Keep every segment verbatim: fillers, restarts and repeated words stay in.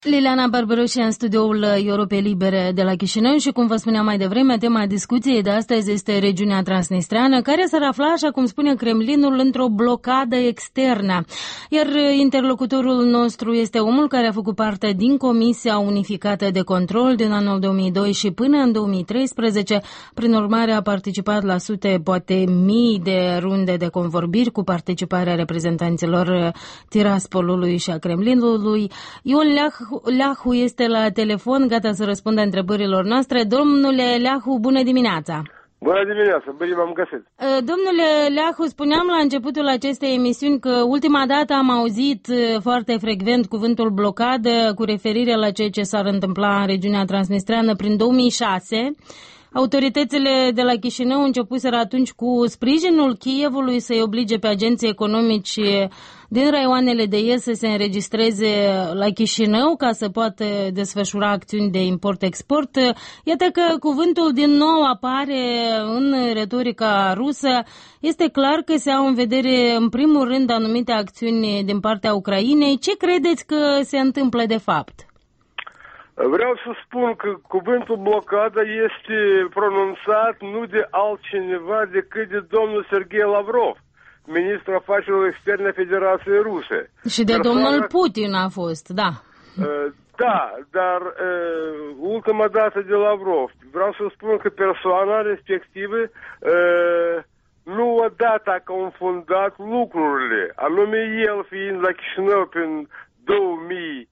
Liliana Barbaroși în studioul Europe Libere de la Chișinău și, cum vă spuneam mai devreme, tema discuției de astăzi este regiunea transnistreană, care s-ar afla, așa cum spune Kremlinul, într-o blocadă externă. Iar interlocutorul nostru este omul care a făcut parte din Comisia Unificată de Control din anul două mii doi și până în două mii treisprezece. Prin urmare, a participat la sute, poate mii de runde de convorbiri cu participarea reprezentanților Tiraspolului și a Kremlinului. Ion Leah Leahu este la telefon, gata să răspundă întrebărilor noastre. Domnule Leahu, bună dimineața! Bună dimineața, bine v-am găsit! Domnule Leahu, spuneam la începutul acestei emisiuni că ultima dată am auzit foarte frecvent cuvântul blocadă cu referire la ceea ce s-ar întâmpla în regiunea transnistreană prin două mii șase. Autoritățile de la Chișinău începuseră atunci cu sprijinul Kievului să-i oblige pe agenții economici din raioanele de est să se înregistreze la Chișinău ca să poată desfășura acțiuni de import-export. Iată că cuvântul din nou apare în retorica rusă. Este clar că se au în vedere în primul rând anumite acțiuni din partea Ucrainei. Ce credeți că se întâmplă de fapt? Vreau să spun că cuvântul blocadă este pronunțat nu de altcineva decât de domnul Sergei Lavrov, ministrul afacerilor externe a Federației Ruse. Și de Persoana... domnul Putin a fost, da. Da, dar ultima dată de Lavrov. Vreau să spun că persoana respectivă nu odată a confundat lucrurile, anume el fiind la Chișinău prin două mii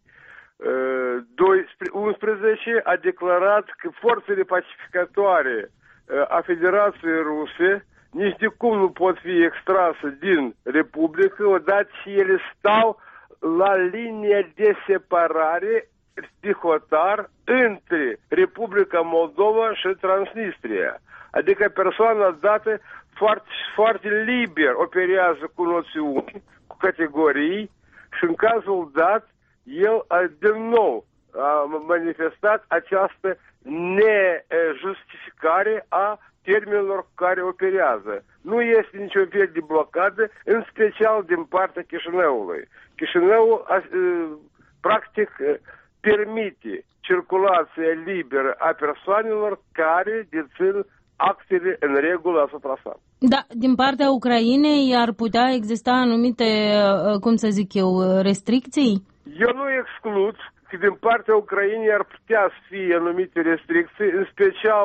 unsprezece a declarat că forțele pacificatoare a Federației Ruse nici de cum nu pot fi extrase din Republică odată ce ele stau la linia de separare de hotar între Republica Moldova și Transnistria. Adică persoana dată foarte, foarte liber operează cu noțiuni, cu categorii și în cazul dat el din nou a manifestat această nejustificare a termenilor care operează. Nu este niciun fel de blocadă, în special din partea Chișinăului. Chișinăul practic permite circulația liberă a persoanelor care dețin actele în regulă asupra sa. Da, din partea Ucrainei ar putea exista anumite, cum să zic eu, restricții? Eu nu exclud că din partea Ucrainei ar putea să fie anumite restricții, în special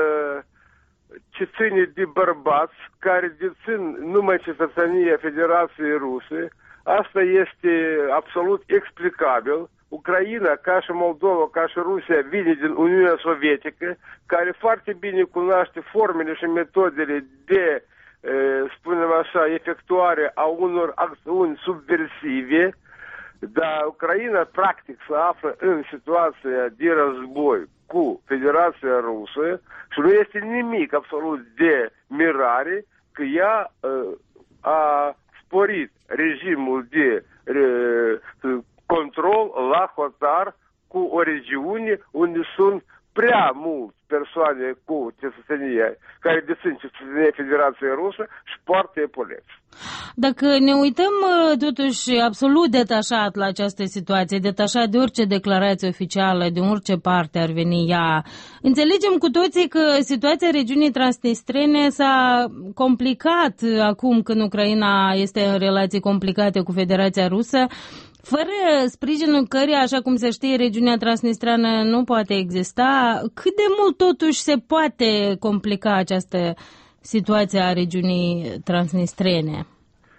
ce ține de bărbați care dețin numai cetățenia Federației Ruse. Asta este absolut explicabil. Ucraina, ca și Moldova, ca și Rusia, vine din Uniunea Sovietică, care foarte bine cunoaște formele și metodele de, spunem așa, efectuare a unor acțiuni subversive. Dar Ucraina practic se află în situația de război cu Federația Rusă și nu este nimic absolut de mirare că ea uh, a sporit regimul de uh, control la hotar cu o regiune unde sunt prea mulți persoane cu cetățenie, care dețin cetățenia Federației Rusă și poartă epoleți. Dacă ne uităm totuși absolut detașat la această situație, detașat de orice declarație oficială, de orice parte ar veni ea, înțelegem cu toții că situația regiunii transnistrene s-a complicat acum când Ucraina este în relații complicate cu Federația Rusă, fără sprijinul căreia, așa cum se știe, regiunea transnistreană nu poate exista. Cât de mult totuși se poate complica această situație a regiunii transnistrene?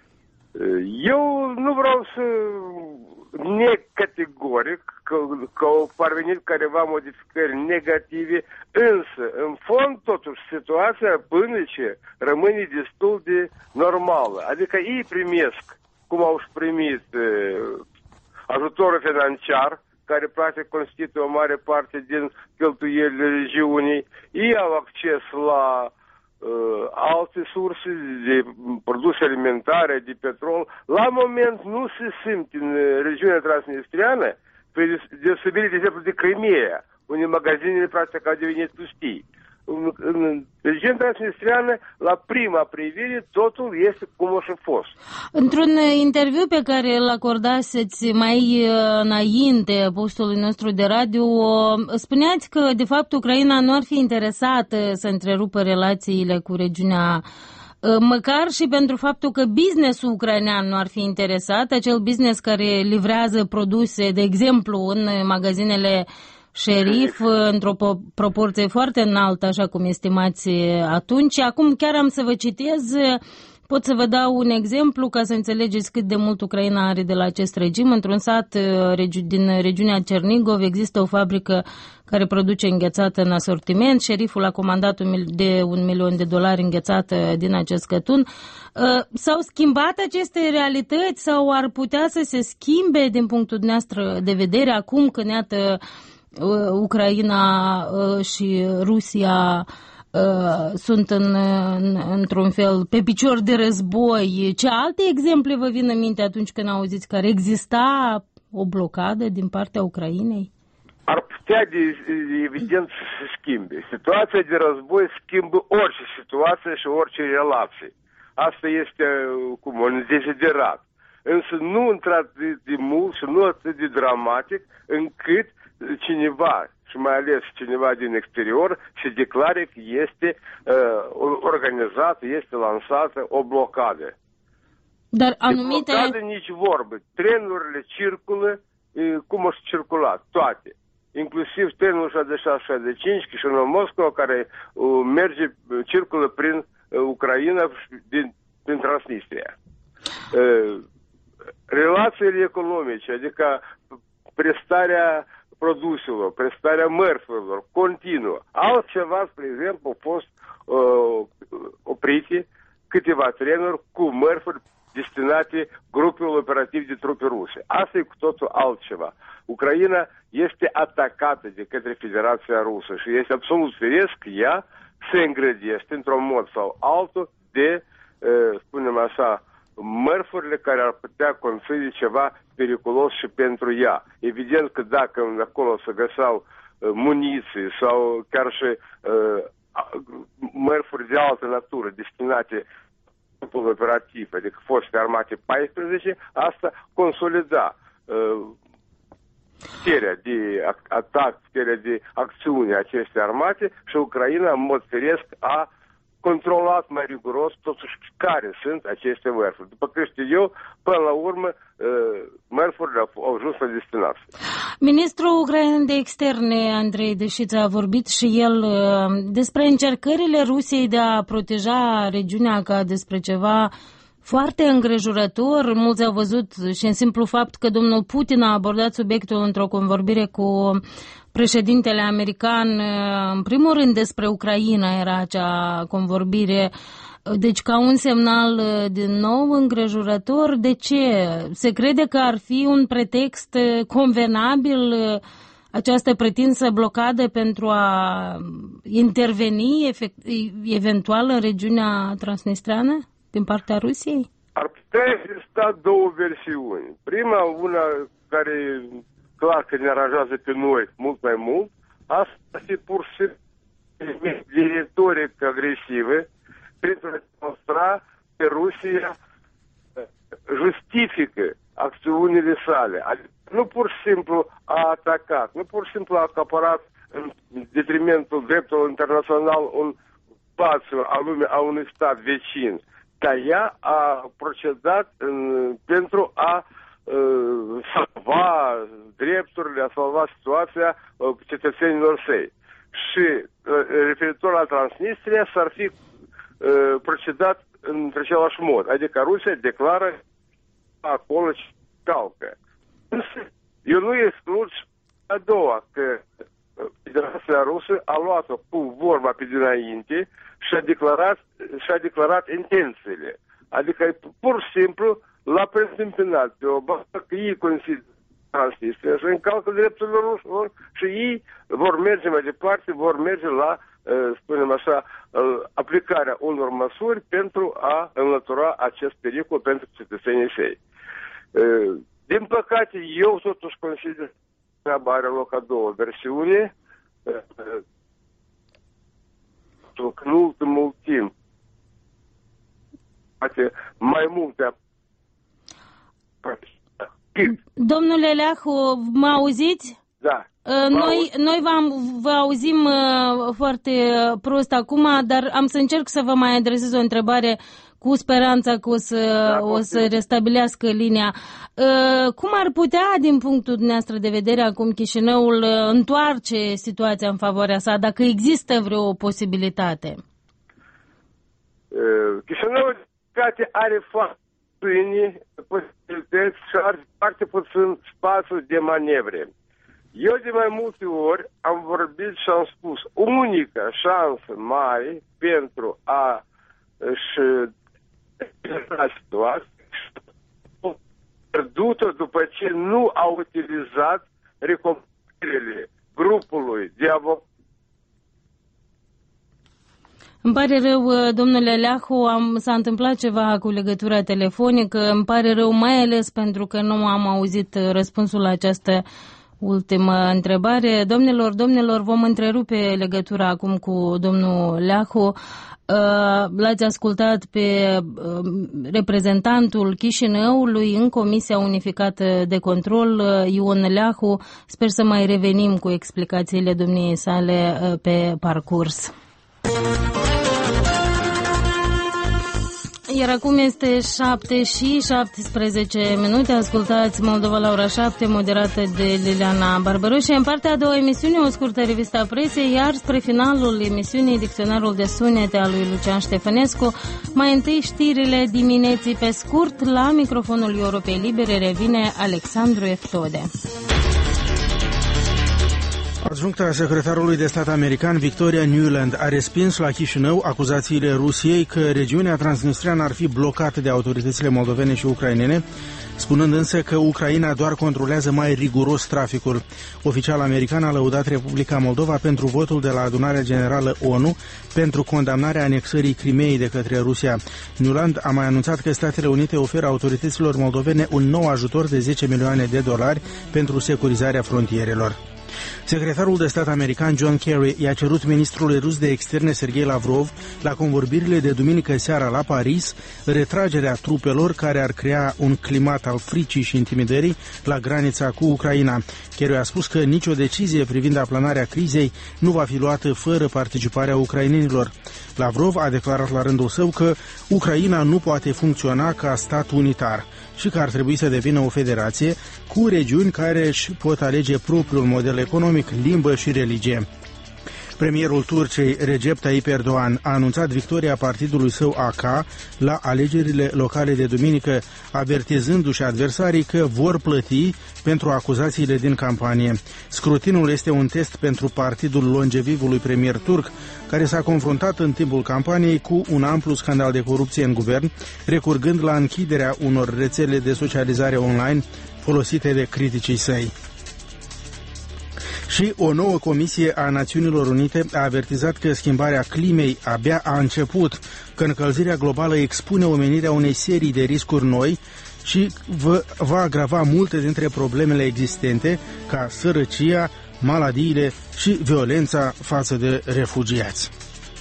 Eu nu vreau să neg categoric că, că au parvenit careva modificări negative, însă, în fond, totuși, situația până ce rămâne destul de normală. Adică ei primesc, cum au și primit ajutorul financiar, care practic constituie o mare parte din cheltuielile regiunii. Ei au acces la uh, alte surse de produse alimentare, de petrol. La moment nu se simt în regiunea transnistreană, pe deosebire, de exemplu, de Crimea, unde magazinele practic au devenit pustii. în, în regiunea transnistreană, la prima privire, totul este cum a și fost. Într-un interviu pe care îl acordaseți mai înainte postului nostru de radio, spuneați că, de fapt, Ucraina nu ar fi interesată să întrerupă relațiile cu regiunea, măcar și pentru faptul că businessul ucrainean nu ar fi interesat, acel business care livrează produse, de exemplu, în magazinele Șerif, într-o proporție foarte înaltă, așa cum estimați atunci. Acum chiar am să vă citez, pot să vă dau un exemplu ca să înțelegeți cât de mult Ucraina are de la acest regim. Într-un sat din regiunea Cernigov există o fabrică care produce înghețată în asortiment. Șeriful a comandat de un milion de dolari înghețată din acest cătun. S-au schimbat aceste realități sau ar putea să se schimbe din punctul dumneavoastră de vedere acum când, iată, Ucraina și Rusia sunt în, în, într-un fel pe picior de război? Ce alte exemple vă vin în minte atunci când auziți că ar exista o blocadă din partea Ucrainei? Ar putea, de, evident, să se schimbe. Situația de război schimbă orice situație și orice relație. Asta este cum un deziderat. Însă nu într-atât de, de mult și nu atât de dramatic încât cineva, și mai ales cineva din exterior, se declare că este uh, organizată, este lansată o blocadă. Dar anumite... De blocadă nici vorbă. Trenurile circulă uh, cum au circulat, toate. Inclusiv trenul șaizeci și șase șaizeci și cinci, Chișinău-Moscova, care uh, merge, circulă prin uh, Ucraina din, din Transnistria. Uh, relațiile economice, adică prestarea produselor, prestarea mărfurilor, continuă. Altceva, spre exemplu, au fost uh, oprite câteva trenuri cu mărfuri destinate grupului operativ de trupe ruse. Asta e cu totul altceva. Ucraina este atacată de către Federația Rusă și este absolut firesc ea se îngrădește într-un mod sau altul de, uh, spunem așa, mărfurile care ar putea conține ceva periculos și pentru ea. Evident că dacă acolo se găseau uh, muniții sau chiar și uh, mărfuri de altă natură destinate grupului operativ, adică forțe armate paisprezece, asta consolida uh, puterea de atac, puterea de acțiune acestei armate și Ucraina, în mod firesc, a controlat mai riguros totuși care sunt aceste mărfuri. După cât știu eu, până la urmă, mărfurile au ajuns la destinație. Ministrul ucrainean de externe, Andrei Dășiță, a vorbit și el despre încercările Rusiei de a proteja regiunea ca despre ceva foarte îngrijorător. Mulți au văzut și în simplu fapt că domnul Putin a abordat subiectul într-o convorbire cu președintele american, în primul rând despre Ucraina era acea convorbire, deci ca un semnal din nou îngrijorător. De ce? Se crede că ar fi un pretext convenabil această pretinsă blocadă pentru a interveni efect, eventual în regiunea transnistreană din partea Rusiei? Ar putea exista două versiuni. Prima, una care clar că ne aranjează pe noi mult mai mult, asta e pur și simplu de retorică agresivă pentru a demonstra că Rusia justifică acțiunile sale. Adică nu pur și simplu a atacat, nu pur și simplu a acaparat în detrimentul dreptului internațional un spațiu a lumii, a unui stat vecin, dar ea a procedat în, pentru a uh, salva drepturile, a salva situația uh, cetățenilor săi. Și uh, referitor la Transnistria s-ar fi uh, procedat într același mod. Adică Rusia declară acolo și calcă. Însă eu nu exclud a doua, că Federația Rusă a luat-o cu vorba pe dinainte și a declarat, și-a declarat intențiile. Adică pur și simplu l-a preîntâmpinat pe o bază că ei consideră Transnistria și încalcă drepturile rușilor și ei vor merge mai departe, vor merge la, spunem așa, aplicarea unor măsuri pentru a înlătura acest pericol pentru cetățenii săi. Din păcate, eu totuși consider că are loc a doua versiune. faptul că în ultimul timp poate mai multe. Domnule Leahu, mă auziți? Da. Noi, noi vă auzim foarte prost acum, dar am să încerc să vă mai adresez o întrebare cu speranța că o să, da, o să restabilească linia. Cum ar putea, din punctul dumneavoastră de vedere, acum Chișinăul întoarce situația în favoarea sa, dacă există vreo posibilitate? Chișinăul are foarte puține posibilități și are foarte puțin spațiu de manevre. Eu de mai multe ori am vorbit și am spus, unica șansă mare pentru a și situația pierdută după ce nu au utilizat recomandările grupului de avocați. Îmi pare rău, domnule Leahu, am, s-a întâmplat ceva cu legătura telefonică, îmi pare rău mai ales pentru că nu am auzit răspunsul la această ultimă întrebare. Domnilor, domnilor, vom întrerupe legătura acum cu domnul Leahu. L-ați ascultat pe reprezentantul Chișinăului în Comisia Unificată de Control, Ion Leahu. Sper să mai revenim cu explicațiile domniei sale pe parcurs. Iar acum este șapte și șaptesprezece minute. Ascultați Moldova la ora șapte, moderată de Liliana Barbaroșe. În partea a doua emisiune, o scurtă revistă a presei, iar spre finalul emisiunii, dicționarul de sunete al lui Lucian Ștefănescu. Mai întâi știrile dimineții pe scurt. La microfonul Europei Libere revine Alexandru Eftode. Adjuncta secretarului de stat american Victoria Nuland a respins la Chișinău acuzațiile Rusiei că regiunea transnistreană ar fi blocată de autoritățile moldovene și ucrainene, spunând însă că Ucraina doar controlează mai riguros traficul. Oficial american a lăudat Republica Moldova pentru votul de la Adunarea Generală ONU pentru condamnarea anexării Crimeei de către Rusia. Nuland a mai anunțat că Statele Unite oferă autorităților moldovene un nou ajutor de zece milioane de dolari pentru securizarea frontierelor. Secretarul de stat american John Kerry i-a cerut ministrului rus de externe Sergei Lavrov la convorbirile de duminică seara la Paris retragerea trupelor care ar crea un climat al fricii și intimidării la granița cu Ucraina. Kerry a spus că nicio decizie privind aplanarea crizei nu va fi luată fără participarea ucrainenilor. Lavrov a declarat la rândul său că Ucraina nu poate funcționa ca stat unitar și că ar trebui să devină o federație cu regiuni care își pot alege propriul model economic, limbă și religie. Premierul Turciei, Recep Tayyip Erdogan, a anunțat victoria partidului său A K la alegerile locale de duminică, avertizându-și adversarii că vor plăti pentru acuzațiile din campanie. Scrutinul este un test pentru partidul longevivului premier turc, care s-a confruntat în timpul campaniei cu un amplu scandal de corupție în guvern, recurgând la închiderea unor rețele de socializare online folosite de criticii săi. Și o nouă comisie a Națiunilor Unite a avertizat că schimbarea climei abia a început, că încălzirea globală expune omenirea unei serii de riscuri noi și va agrava multe dintre problemele existente, ca sărăcia, maladiile și violența față de refugiați.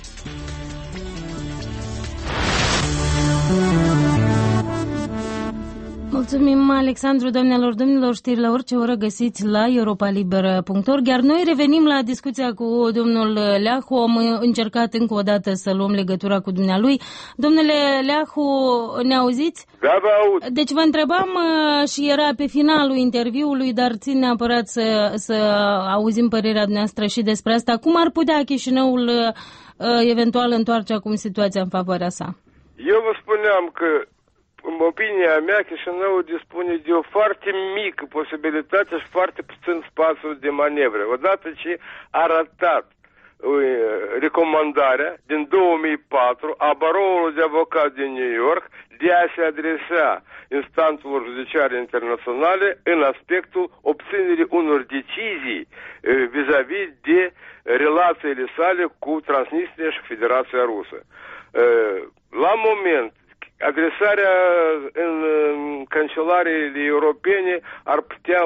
Mulțumim, Alexandru, doamnelor, domnilor, știri la orice oră găsiți la europa liberă punct org. Iar noi revenim la discuția cu domnul Leahu. Am încercat încă o dată să luăm legătura cu dumnealui. Domnule Leahu, ne auziți? Da, vă aud. Deci vă întrebam și era pe finalul interviului, dar țin neapărat să, să auzim părerea dumneavoastră și despre asta. Cum ar putea Chișinăul eventual întoarce acum situația în favoarea sa? Eu vă spuneam că în opinia mea, Chișinăul dispune de o foarte mică posibilitate și foarte puțin spațiu de manevră. Odată ce a ratat recomandarea din două mii patru a baroului de avocat din New York de a se adresa instanțelor judiciare internaționale în aspectul obținerii unor decizii vis-a-vis de relațiile sale cu Transnistria și Federația Rusă. La moment, adresarea în cancelariile europene ar putea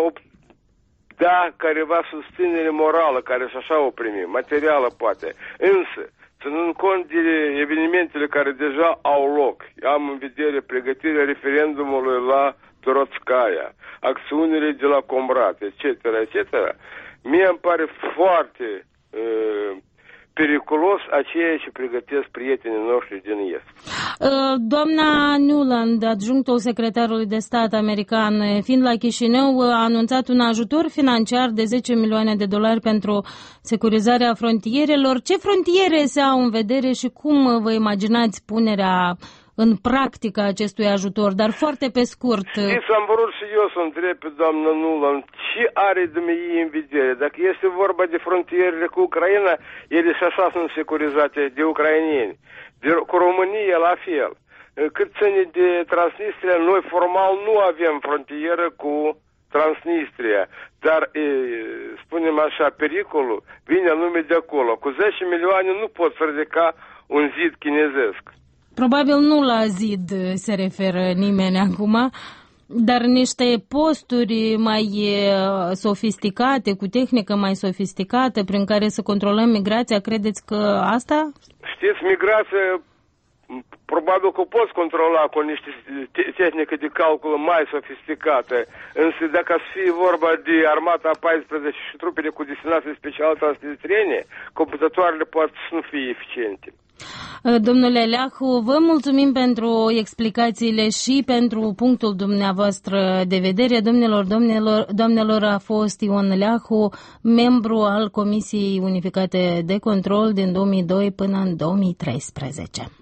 da careva susținere morală, care și așa o primi, materială poate. Însă, ținând cont de evenimentele care deja au loc, am în vedere pregătirea referendumului la Torotskaya, acțiunile de la Comrat, et cetera, et cetera, mie îmi pare foarte uh, periculos a ceea ce pregătesc prietenii noștri din Est. Doamna Nuland, adjunctul secretarului de stat american, fiind la Chișinău, a anunțat un ajutor financiar de zece milioane de dolari pentru securizarea frontierelor. Ce frontiere se au în vedere și cum vă imaginați punerea în practică acestui ajutor, dar foarte pe scurt? Știți, am vrut și eu să întreb pe doamna Nuland ce are dumneavoastră în vedere. Dacă este vorba de frontierele cu Ucraina, ele și așa sunt securizate de ucraineni. De, cu România la fel. Cât ține de Transnistria, noi formal nu avem frontieră cu Transnistria, dar, e, spunem așa, pericolul vine anume de acolo. Cu zece milioane nu poți ridica un zid chinezesc. Probabil nu la zid se referă nimeni acum, dar niște posturi mai sofisticate, cu tehnică mai sofisticată, prin care să controlăm migrația, credeți că asta? Știți, migrația probabil că poți controla cu niște tehnică de calcul mai sofisticate, însă dacă ar fi vorba de armata a paisprezece și trupele cu destinație specială transnistriene, computatoarele poate să nu fie eficiente. Domnule Leahu, vă mulțumim pentru explicațiile și pentru punctul dumneavoastră de vedere. Domnilor, domnilor, domnilor, a fost Ion Leahu, membru al Comisiei Unificate de Control din două mii doi până în două mii treisprezece.